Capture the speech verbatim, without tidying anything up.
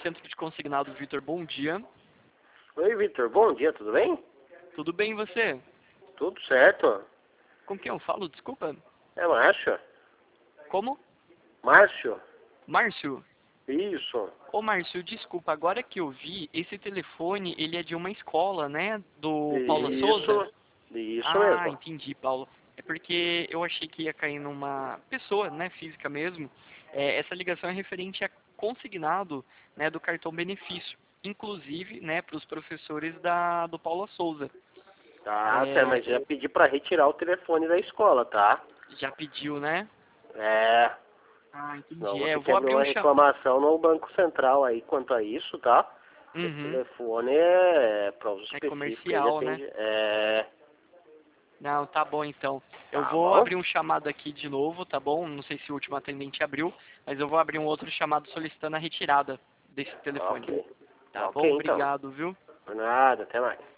Centro de Consignado, Vitor. Bom dia. Oi, Vitor. Bom dia, tudo bem? Tudo bem e você? Tudo certo. Com quem eu falo? Desculpa. É Márcio? Como? Márcio? Márcio? Isso. Ô, Márcio, desculpa. Agora que eu vi, esse telefone, ele é de uma escola, né? Do Paula Souza? Isso. Isso Ah, mesmo. entendi, Paulo. É porque eu achei que ia cair numa pessoa, né, física mesmo. É, essa ligação é referente a consignado, né, do cartão benefício. Inclusive, né, para os professores da, do Paula Souza. Tá, certo, É, mas já pedi pra retirar o telefone da escola, tá? já pediu, né? É. Ah, Não, entendi. vou É, ter eu que vou abrir abrir uma um cham... reclamação no Banco Central aí quanto a isso, tá? Esse Uhum, telefone é para uso é específico, ele comercial, né? atende. É. Não, tá bom então. Eu Tá vou bom? abrir um chamado aqui de novo, tá bom? Não sei se o último atendente abriu, mas eu vou abrir um outro chamado solicitando a retirada desse telefone. Ok. Tá Ok, bom? então. Obrigado, viu? Por nada, até mais.